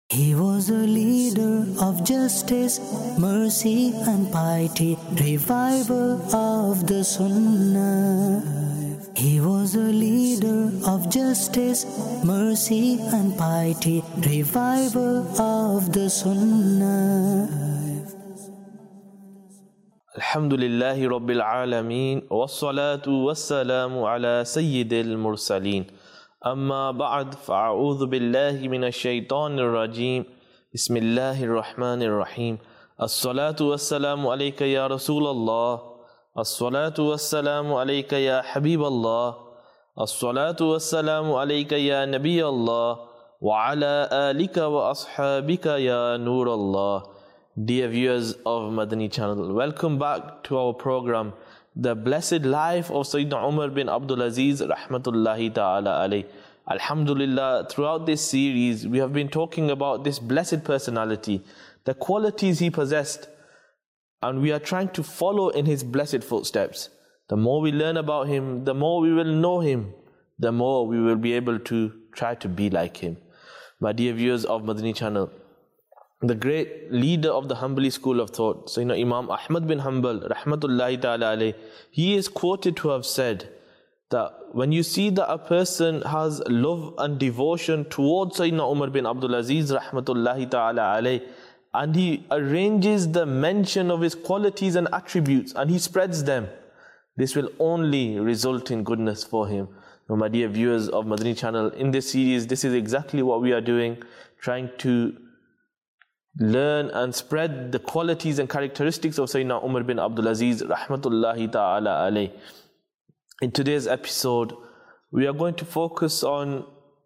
He was a leader of justice, mercy and piety, revival of the Sunnah. He was a leader of justice, mercy and piety, revival of the Sunnah. Alhamdulillahi Rabbil Alameen, wassalatu wassalamu ala Sayyidil Mursaleen. Amma ba'd, fa'a'udhu billahi minash shaitanir rajim. Bismillahir Rahmanir Rahim. As-salatu wassalamu alayka ya Rasulallah. As-salatu wassalamu alayka ya Habiballah. As-salatu wassalamu alayka ya Nabiyallah. Wa ala alika wa ashabika ya Nurallah. Dear viewers of Madani channel, welcome back to our program, The Blessed Life of Sayyidina Umar bin Abdul Aziz Rahmatullahi Ta'ala alayh. Alhamdulillah, throughout this series, we have been talking about this blessed personality, the qualities he possessed, and we are trying to follow in his blessed footsteps. The more we learn about him, the more we will know him, the more we will be able to try to be like him. My dear viewers of Madani channel, the great leader of the Hanbali school of thought, Sayyidina Imam Ahmad bin Hanbal, Rahmatullahi Ta'ala alayh, he is quoted to have said that when you see that a person has love and devotion towards Sayyidina Umar bin Abdul Aziz, Rahmatullahi Ta'ala alayh, and he arranges the mention of his qualities and attributes and he spreads them, this will only result in goodness for him. Now, my dear viewers of Madani channel, in this series, this is exactly what we are doing, trying to learn and spread the qualities and characteristics of Sayyidina Umar bin Abdul Aziz Rahmatullahi Ta'ala alayh. In today's episode, we are going to focus on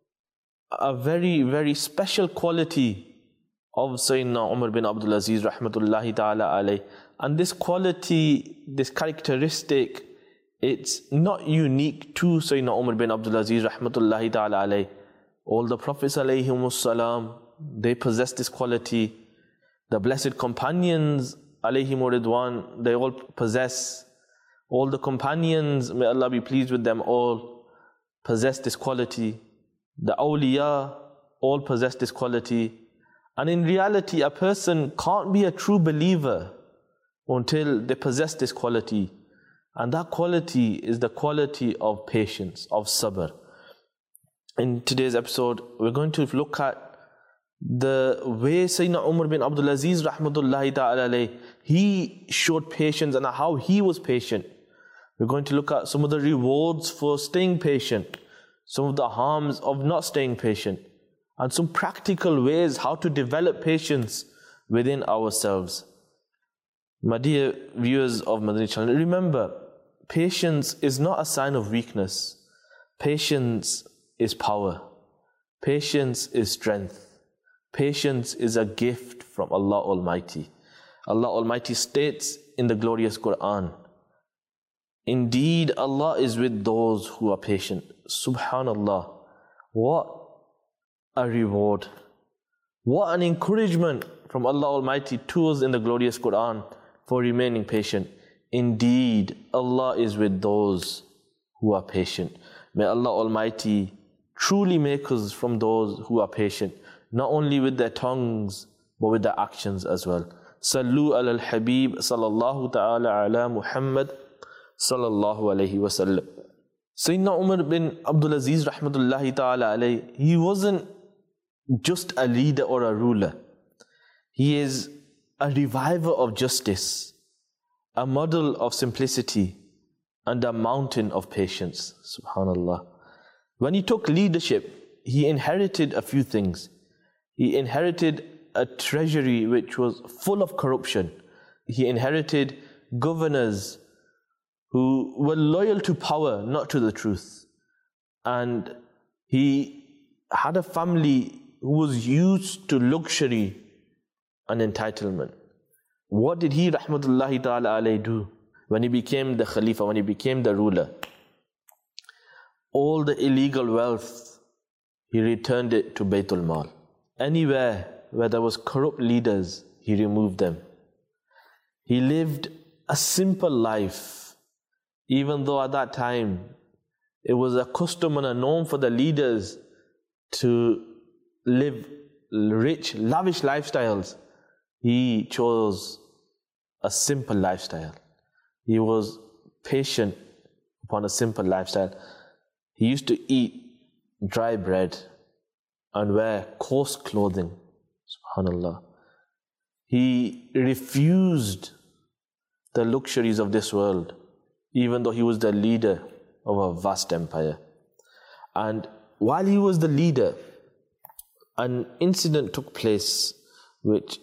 a very, very special quality of Sayyidina Umar bin Abdul Aziz Rahmatullahi Ta'ala alayh. And this quality, this characteristic, it's not unique to Sayyidina Umar bin Abdul Aziz Rahmatullahi Ta'ala alayh. All the Prophets alayhimus salam, they possess this quality. The blessed companions alayhimu ridwan, they all possess. All the companions, may Allah be pleased with them all, possess this quality. The awliya all possess this quality. And in reality, a person can't be a true believer until they possess this quality. And that quality is the quality of patience, of sabr. In today's episode, we're going to look at the way Sayyidina Umar bin Abdul Aziz Rahmatullahi Ta'ala alayh, he showed patience and how he was patient. We're going to look at some of the rewards for staying patient, some of the harms of not staying patient, and some practical ways how to develop patience within ourselves. My dear viewers of Madani channel, remember, patience is not a sign of weakness. Patience is power. Patience is strength. Patience is a gift from Allah Almighty. Allah Almighty states in the glorious Quran, indeed, Allah is with those who are patient. Subhanallah. What a reward. What an encouragement from Allah Almighty to us in the glorious Quran for remaining patient. Indeed, Allah is with those who are patient. May Allah Almighty truly make us from those who are patient, not only with their tongues, but with their actions as well. Sallu ala al-Habib sallallahu ta'ala ala Muhammad sallallahu alayhi wa sallam. Sayyidina Umar bin Abdul Aziz Rahmatullahi Ta'ala alayh, he wasn't just a leader or a ruler. He is a reviver of justice, a model of simplicity, and a mountain of patience. Subhanallah. When he took leadership, he inherited a few things. He inherited a treasury which was full of corruption. He inherited governors who were loyal to power, not to the truth. And he had a family who was used to luxury and entitlement. What did he, Rahmatullahi Ta'ala alayh, do when he became the Khalifa, when he became the ruler? All the illegal wealth, he returned it to Baytul Mal. Anywhere where there was corrupt leaders, he removed them. He lived a simple life, even though at that time it was a custom and a norm for the leaders to live rich, lavish lifestyles. He chose a simple lifestyle. He was patient upon a simple lifestyle. He used to eat dry bread and wear coarse clothing. Subhanallah. He refused the luxuries of this world, even though he was the leader of a vast empire. And while he was the leader, an incident took place which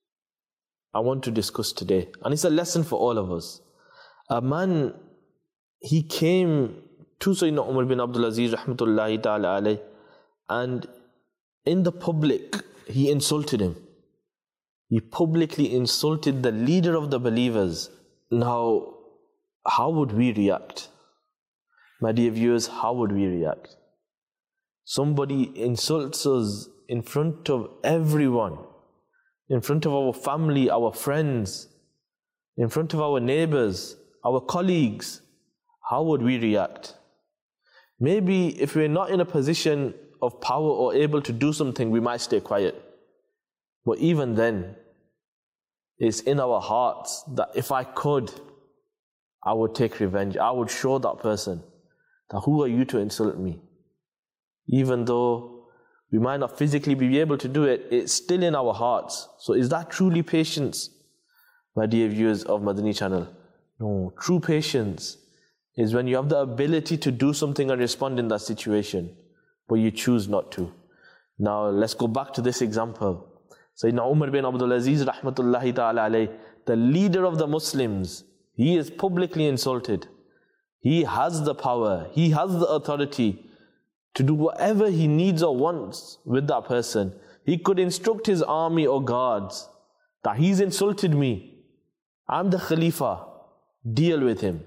I want to discuss today. And it's a lesson for all of us. A man, he came to Sayyidina Umar bin Abdul Aziz rahmatullahi ta'ala alayh, and in the public, he insulted him. He publicly insulted the leader of the believers. Now, how would we react? My dear viewers, how would we react? Somebody insults us in front of everyone, in front of our family, our friends, in front of our neighbors, our colleagues. How would we react? Maybe if we're not in a position of power or able to do something, we might stay quiet. But even then, it's in our hearts that if I could, I would take revenge. I would show that person that who are you to insult me? Even though we might not physically be able to do it, it's still in our hearts. So is that truly patience, my dear viewers of Madani channel? No, true patience is when you have the ability to do something and respond in that situation, but you choose not to. Now let's go back to this example. Sayyidina Umar bin Abdul Aziz rahmatullahi ta'ala alayh, the leader of the Muslims, he is publicly insulted. He has the power, he has the authority to do whatever he needs or wants with that person. He could instruct his army or guards that he's insulted me. I'm the Khalifa, deal with him.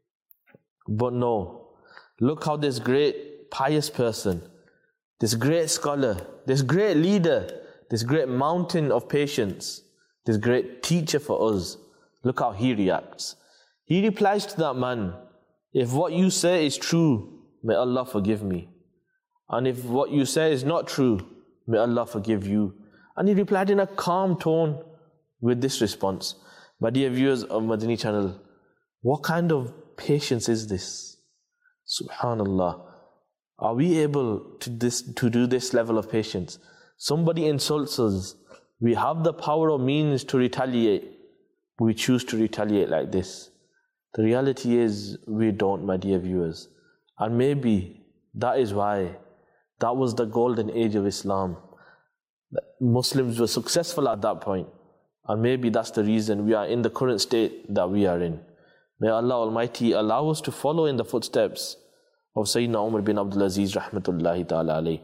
But no, look how this great pious person, this great scholar, this great leader, this great mountain of patience, this great teacher for us, look how he reacts. He replies to that man, if what you say is true, may Allah forgive me. And if what you say is not true, may Allah forgive you. And he replied in a calm tone with this response. My dear viewers of Madani channel, what kind of patience is this? Subhanallah. Are we able to do this level of patience? Somebody insults us. We have the power or means to retaliate. We choose to retaliate like this. The reality is we don't, my dear viewers. And maybe that is why that was the golden age of Islam. Muslims were successful at that point. And maybe that's the reason we are in the current state that we are in. May Allah Almighty allow us to follow in the footsteps of Sayyidina Umar bin Abdul Aziz rahmatullahi ta'ala alayh.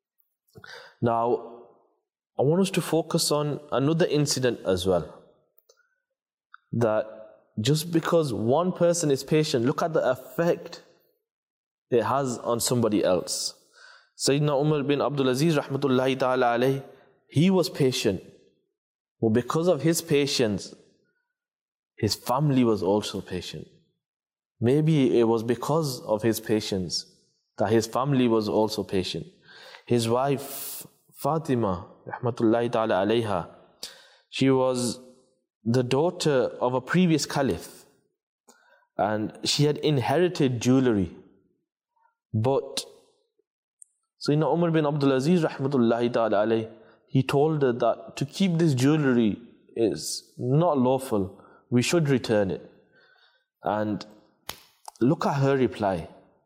Now, I want us to focus on another incident as well. That just because one person is patient, look at the effect it has on somebody else. Sayyidina Umar bin Abdul Aziz rahmatullahi ta'ala alayh, he was patient. But because of his patience, his family was also patient. Maybe it was because of his patience that his family was also patient. His wife, Fatima, rahmatullahi ta'ala alayha, she was the daughter of a previous caliph. And she had inherited jewelry. But Sayyidina Umar bin Abdul Aziz rahmatullahi ta'ala alayh, he told her that to keep this jewelry is not lawful. We should return it. And look at her reply.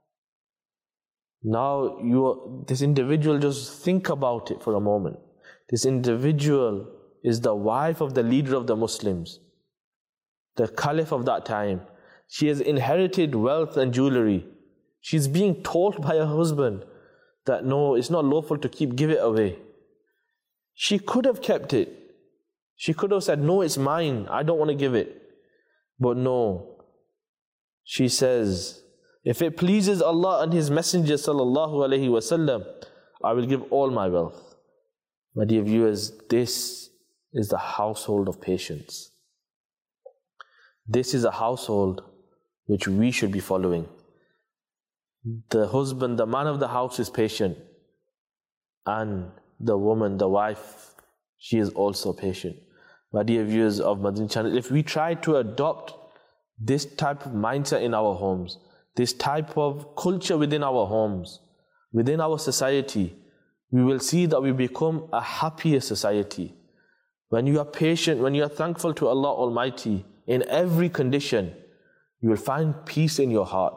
Now, this individual, just think about it for a moment. This individual is the wife of the leader of the Muslims, the caliph of that time. She has inherited wealth and jewelry. She's being told by her husband that no, it's not lawful to give it away. She could have kept it. She could have said, no, it's mine, I don't want to give it. But no, she says, if it pleases Allah and His Messenger sallallahu alaihi wasallam, I will give all my wealth. My dear viewers, this is the household of patience. This is a household which we should be following. The husband, the man of the house is patient, and the woman, the wife, she is also patient. My dear viewers of Madani Channel, if we try to adopt this type of mindset in our homes, this type of culture within our homes, within our society, we will see that we become a happier society. When you are patient, when you are thankful to Allah Almighty in every condition, you will find peace in your heart.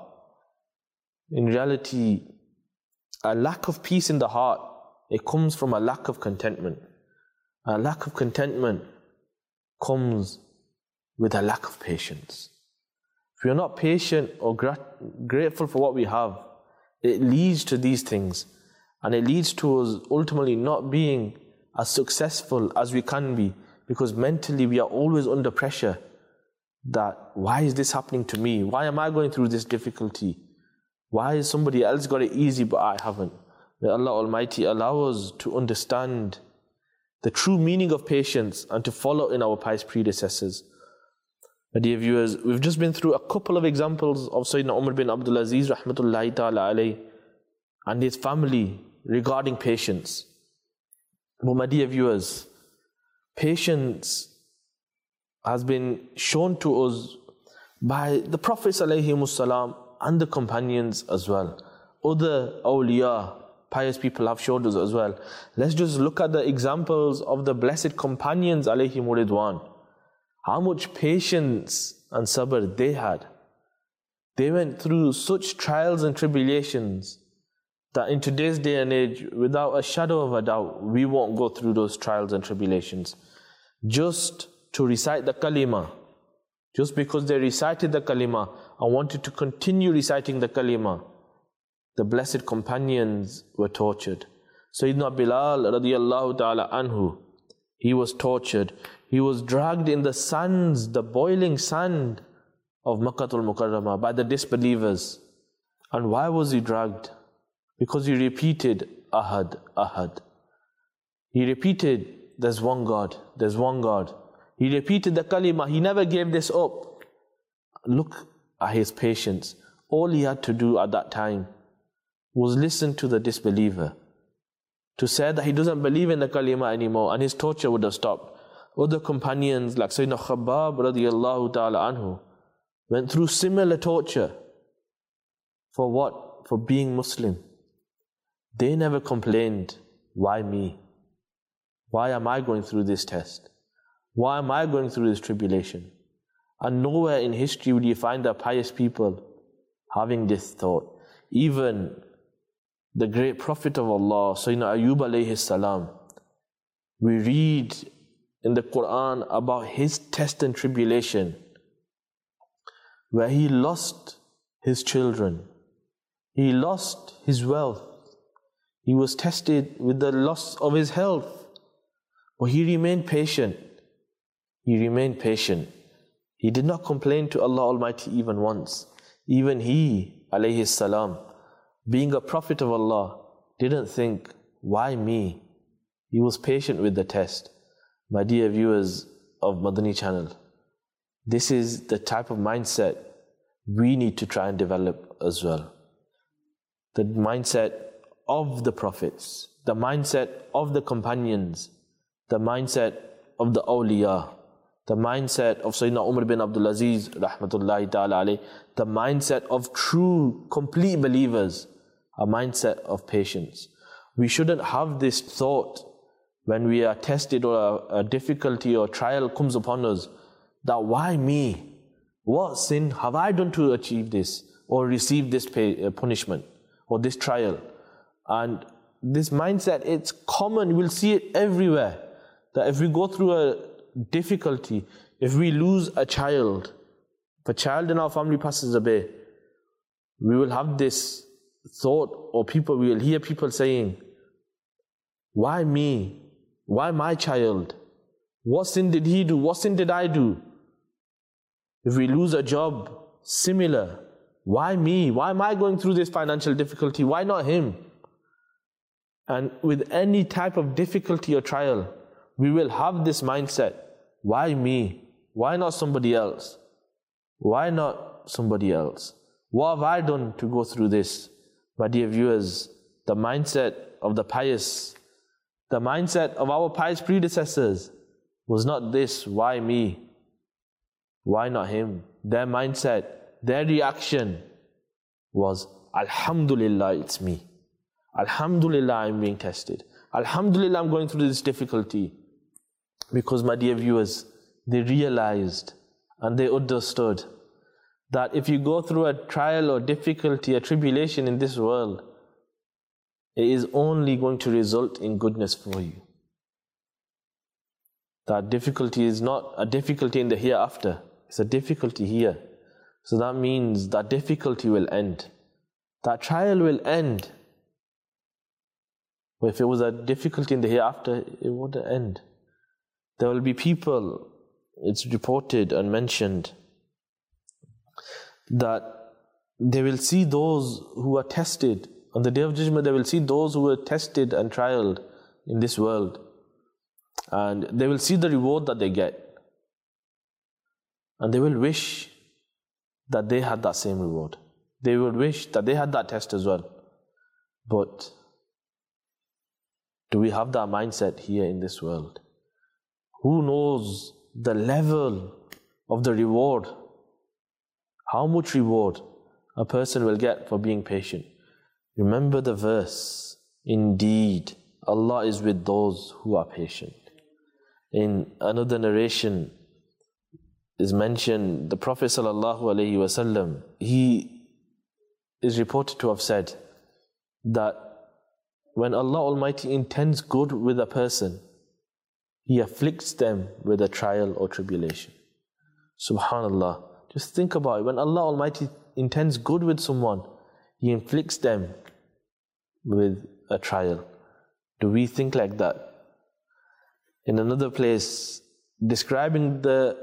In reality, a lack of peace in the heart, it comes from a lack of contentment. A lack of contentment comes with a lack of patience. If we are not patient or grateful for what we have, it leads to these things. And it leads to us ultimately not being as successful as we can be, because mentally we are always under pressure that, why is this happening to me? Why am I going through this difficulty? Why has somebody else got it easy but I haven't? May Allah Almighty allow us to understand the true meaning of patience and to follow in our pious predecessors. My dear viewers, we've just been through a couple of examples of Sayyidina Umar bin Abdul Aziz rahmatullahi ta'ala alayhi and his family regarding patience. But my dear viewers, patience has been shown to us by the Prophet ﷺ and the companions as well. Other awliya, pious people have showed us as well. Let's just look at the examples of the blessed companions alayhimu ridwan. How much patience and sabr they had. They went through such trials and tribulations that in today's day and age, without a shadow of a doubt, we won't go through those trials and tribulations. Just to recite the kalima, just because they recited the kalima and wanted to continue reciting the kalima, the blessed companions were tortured. Sayyidina Bilal radiyallahu ta'ala anhu, he was tortured. He was dragged in the sands, the boiling sand of Makkatul Mukarramah by the disbelievers. And why was he dragged? Because he repeated Ahad, Ahad. He repeated, there's one God, there's one God. He repeated the kalima, he never gave this up. Look at his patience. All he had to do at that time was listen to the disbeliever, to say that he doesn't believe in the kalima anymore, and his torture would have stopped. Other companions like Sayyidina Khabbab radiyallahu ta'ala anhu went through similar torture. For what? For being Muslim. They never complained, why me? Why am I going through this test? Why am I going through this tribulation? And nowhere in history would you find the pious people having this thought. Even the great Prophet of Allah, Sayyidina Ayyub alayhi salam, we read in the Quran about his test and tribulation, where he lost his children, he lost his wealth, he was tested with the loss of his health, but he remained patient. He remained patient. He did not complain to Allah Almighty even once. Even he, alayhi salam, being a prophet of Allah, didn't think, why me? He was patient with the test. My dear viewers of Madani Channel, this is the type of mindset we need to try and develop as well. The mindset of the prophets, the mindset of the companions, the mindset of the awliya, the mindset of Sayyidina Umar bin Abdul Aziz rahmatullahi ta'ala alayh, the mindset of true, complete believers, a mindset of patience. We shouldn't have this thought when we are tested or a difficulty or trial comes upon us, that why me? What sin have I done to achieve this or receive this punishment or this trial? And this mindset, it's common, we'll see it everywhere. That if we go through a difficulty, if we lose a child, if a child in our family passes away, we will have this thought, or we will hear people saying, why me? Why my child? What sin did he do? What sin did I do? If we lose a job, similar. Why me? Why am I going through this financial difficulty? Why not him? And with any type of difficulty or trial, we will have this mindset. Why me? Why not somebody else? Why not somebody else? What have I done to go through this? My dear viewers, the mindset of the pious The mindset of our pious predecessors was not this, why me? Why not him? Their mindset, their reaction was, Alhamdulillah, it's me. Alhamdulillah, I'm being tested. Alhamdulillah, I'm going through this difficulty. Because, my dear viewers, they realized and they understood that if you go through a trial or difficulty, a tribulation in this world, it is only going to result in goodness for you. That difficulty is not a difficulty in the hereafter, it's a difficulty here. So that means that difficulty will end. That trial will end. But if it was a difficulty in the hereafter, it wouldn't end. There will be people, it's reported and mentioned, that they will see those who are tested. On the Day of Judgment, they will see those who were tested and trialed in this world. And they will see the reward that they get. And they will wish that they had that same reward. They will wish that they had that test as well. But do we have that mindset here in this world? Who knows the level of the reward? How much reward a person will get for being patient? Remember the verse, indeed, Allah is with those who are patient. In another narration is mentioned, the Prophet ﷺ, he is reported to have said that when Allah Almighty intends good with a person, He afflicts them with a trial or tribulation. Subhanallah. Just think about it. When Allah Almighty intends good with someone, He inflicts them with a trial. Do we think like that? In another place, describing the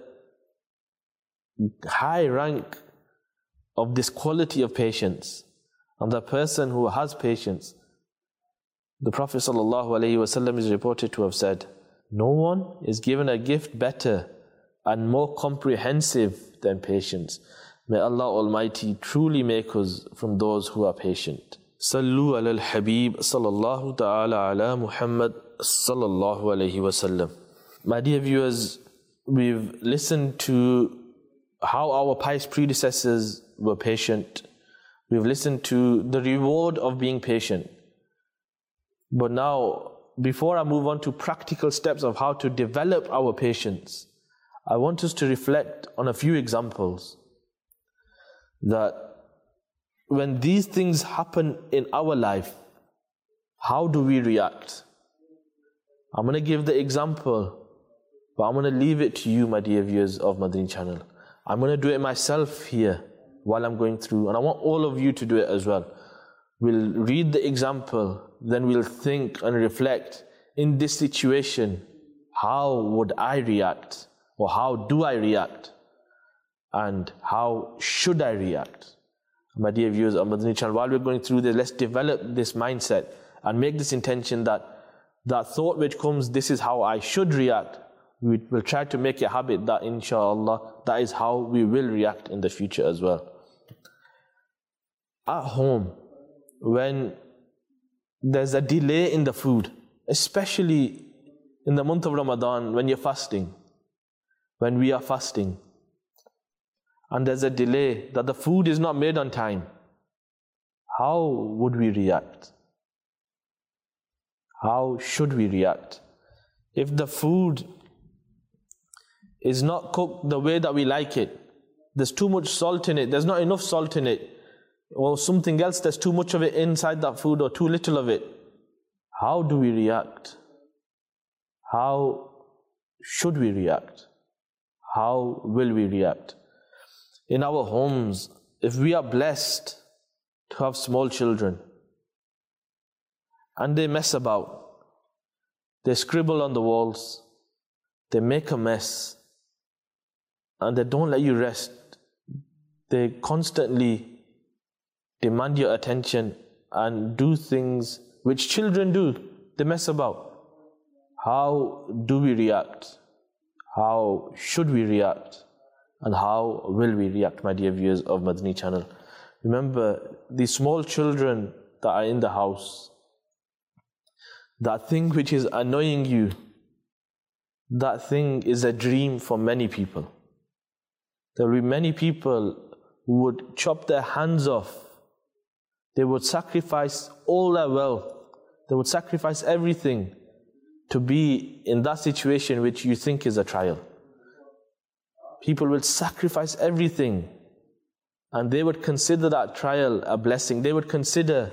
high rank of this quality of patience and the person who has patience, the Prophet ﷺ is reported to have said, no one is given a gift better and more comprehensive than patience. May Allah Almighty truly make us from those who are patient. Sallu ala al-Habib sallallahu ta'ala ala Muhammad sallallahu alayhi wa sallam. My dear viewers, we've listened to how our pious predecessors were patient. We've listened to the reward of being patient. But now, before I move on to practical steps of how to develop our patience, I want us to reflect on a few examples that when these things happen in our life, how do we react? I'm going to give the example, but I'm going to leave it to you, my dear viewers of Madani Channel. I'm going to do it myself here while I'm going through, and I want all of you to do it as well. We'll read the example, then we'll think and reflect, in this situation, how would I react? Or how do I react? And how should I react? My dear viewers of Madani Channel, while we're going through this, let's develop this mindset and make this intention that that thought which comes, this is how I should react. We will try to make a habit that, inshallah, that is how we will react in the future as well. At home, when there's a delay in the food, especially in the month of Ramadan, when you're fasting, when we are fasting, and there's a delay that the food is not made on time, how would we react? How should we react? If the food is not cooked the way that we like it, there's too much salt in it, there's not enough salt in it, or something else, there's too much of it inside that food or too little of it, how do we react? How should we react? How will we react? In our homes, if we are blessed to have small children and they mess about, they scribble on the walls, they make a mess, and they don't let you rest, they constantly demand your attention and do things which children do, they mess about. How do we react? How should we react? And how will we react, my dear viewers of Madani Channel? Remember, the small children that are in the house, that thing which is annoying you, that thing is a dream for many people. There will be many people who would chop their hands off. They would sacrifice all their wealth. They would sacrifice everything to be in that situation which you think is a trial. People will sacrifice everything, and they would consider that trial a blessing. They would consider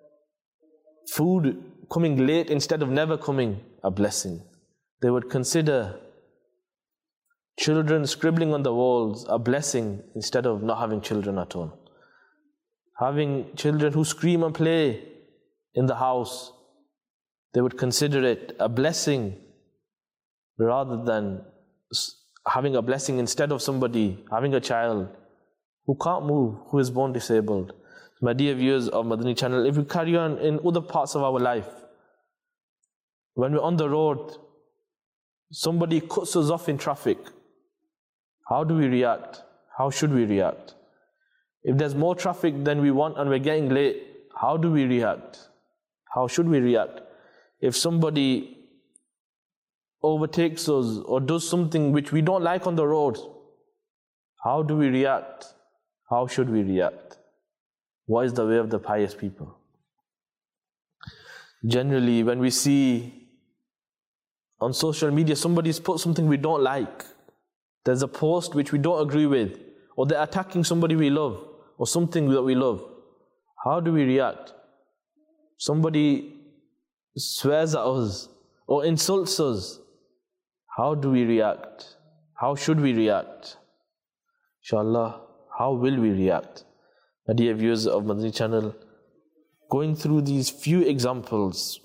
food coming late instead of never coming a blessing. They would consider children scribbling on the walls a blessing instead of not having children at all. Having children who scream and play in the house, they would consider it a blessing rather than having a blessing instead of somebody having a child who can't move, who is born disabled. My dear viewers of Madani channel, if we carry on in other parts of our life, when we're on the road, somebody cuts us off in traffic, how do we react? How should we react? If there's more traffic than we want and we're getting late, how do we react? How should we react? If somebody overtakes us or does something which we don't like on the road, how do we react? How should we react? What is the way of the pious people? Generally, when we see on social media somebody's put something we don't like, there's a post which we don't agree with, or they're attacking somebody we love, or something that we love, how do we react? Somebody swears at us or insults us, how do we react? How should we react? Inshallah, how will we react? My dear viewers of Madani channel, going through these few examples,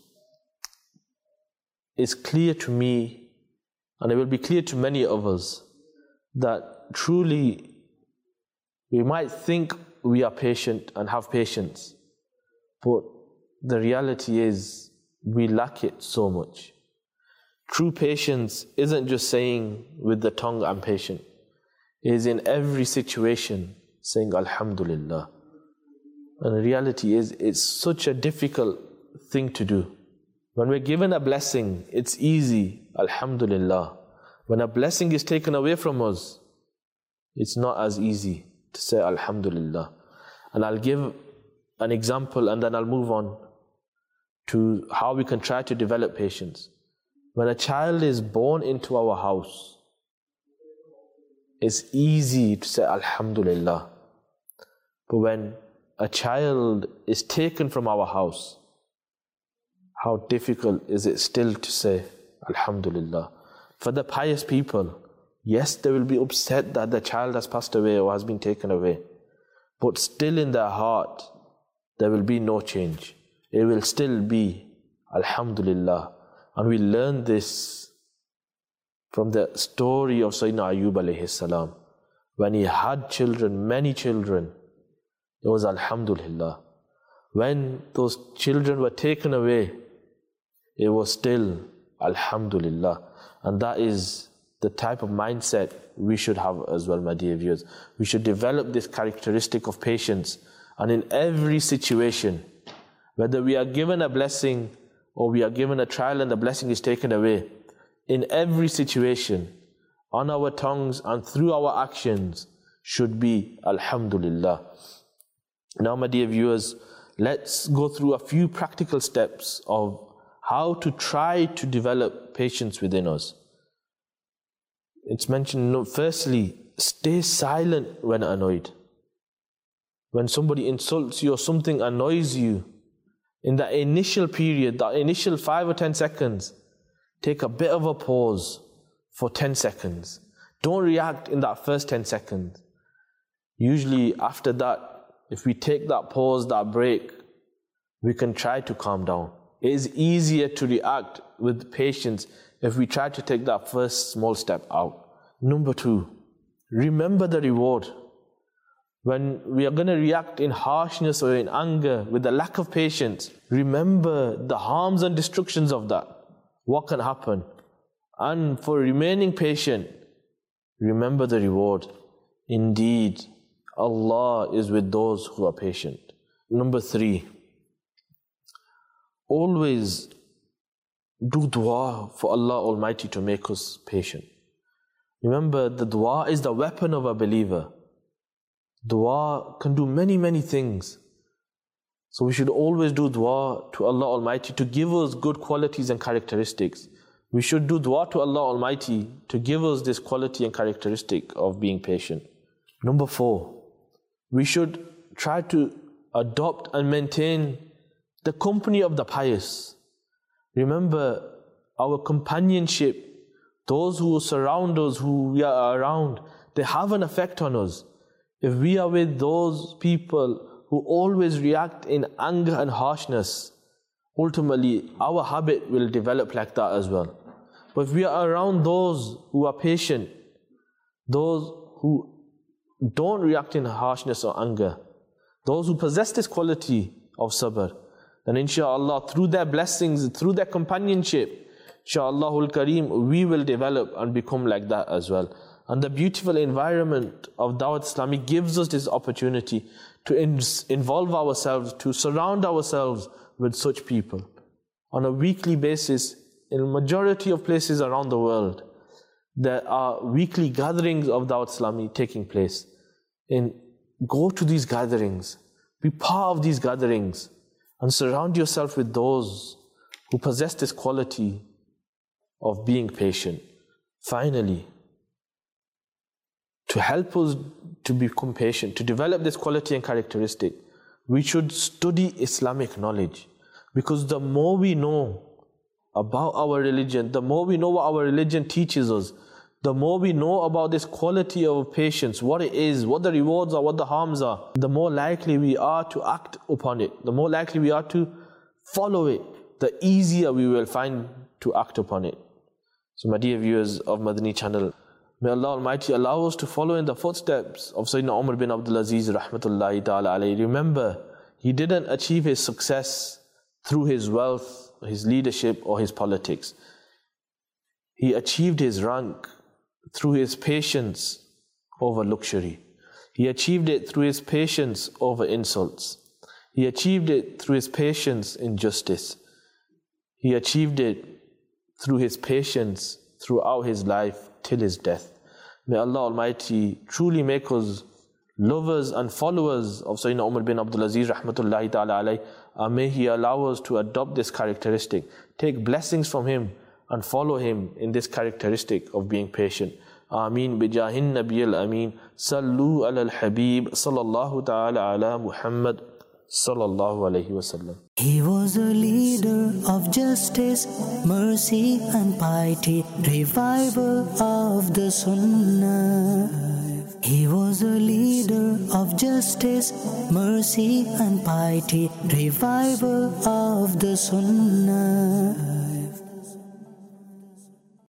it's clear to me, and it will be clear to many of us, that truly we might think we are patient and have patience, but the reality is we lack it so much. True patience isn't just saying with the tongue, I'm patient. It is in every situation saying Alhamdulillah. And the reality is, it's such a difficult thing to do. When we're given a blessing, it's easy, Alhamdulillah. When a blessing is taken away from us, it's not as easy to say Alhamdulillah. And I'll give an example and then I'll move on to how we can try to develop patience. When a child is born into our house, it's easy to say Alhamdulillah. But when a child is taken from our house, how difficult is it still to say Alhamdulillah? For the pious people, yes, they will be upset that the child has passed away or has been taken away. But still in their heart, there will be no change. It will still be Alhamdulillah. And we learn this from the story of Sayyidina Ayyub alayhi salam. When he had children, many children, it was Alhamdulillah. When those children were taken away, it was still Alhamdulillah. And that is the type of mindset we should have as well, my dear viewers. We should develop this characteristic of patience. And in every situation, whether we are given a blessing or we are given a trial and the blessing is taken away, in every situation, on our tongues and through our actions, should be Alhamdulillah. Now, my dear viewers, let's go through a few practical steps of how to try to develop patience within us. It's mentioned, firstly, stay silent when annoyed. When somebody insults you or something annoys you, in that initial period, that initial 5 or 10 seconds, take a bit of a pause for 10 seconds. Don't react in that first 10 seconds. Usually after that, if we take that pause, that break, we can try to calm down. It is easier to react with patience if we try to take that first small step out. Number 2, remember the reward. When we are going to react in harshness or in anger with a lack of patience, remember the harms and destructions of that. What can happen? And for remaining patient, remember the reward. Indeed, Allah is with those who are patient. Number 3, always do dua for Allah Almighty to make us patient. Remember, the dua is the weapon of a believer. Dua can do many, many things. So we should always do dua to Allah Almighty to give us good qualities and characteristics. We should do dua to Allah Almighty to give us this quality and characteristic of being patient. Number 4, we should try to adopt and maintain the company of the pious. Remember, our companionship, those who surround us, who we are around, they have an effect on us. If we are with those people who always react in anger and harshness, ultimately our habit will develop like that as well. But if we are around those who are patient, those who don't react in harshness or anger, those who possess this quality of sabr, then inshallah, through their blessings, through their companionship, inshallah al-Kareem, we will develop and become like that as well. And the beautiful environment of Dawat Islami gives us this opportunity to involve ourselves, to surround ourselves with such people. On a weekly basis, in a majority of places around the world, there are weekly gatherings of Dawat Islami taking place. And go to these gatherings, be part of these gatherings, and surround yourself with those who possess this quality of being patient. Finally, to help us to become patient, to develop this quality and characteristic, we should study Islamic knowledge. Because the more we know about our religion, the more we know what our religion teaches us, the more we know about this quality of patience, what it is, what the rewards are, what the harms are, the more likely we are to act upon it, the more likely we are to follow it, the easier we will find to act upon it. So my dear viewers of Madani channel, may Allah Almighty allow us to follow in the footsteps of Sayyidina Umar bin Abdul Aziz rahmatullahi ta'ala alayhi. Remember, he didn't achieve his success through his wealth, his leadership or his politics. He achieved his rank through his patience over luxury. He achieved it through his patience over insults. He achieved it through his patience in justice. He achieved it through his patience throughout his life till his death. May Allah Almighty truly make us lovers and followers of Sayyidina Umar bin Abdul Aziz rahmatullahi ta'ala alayhi, and may He allow us to adopt this characteristic, take blessings from him and follow him in this characteristic of being patient. Ameen bijahin nabiyil ameen. Sallu ala al-habib sallallahu ta'ala ala Muhammad sallallahu alayhi wasallam. He was a leader of justice, mercy and piety, revival of the Sunnah. He was a leader of justice, mercy and piety, revival of the Sunnah.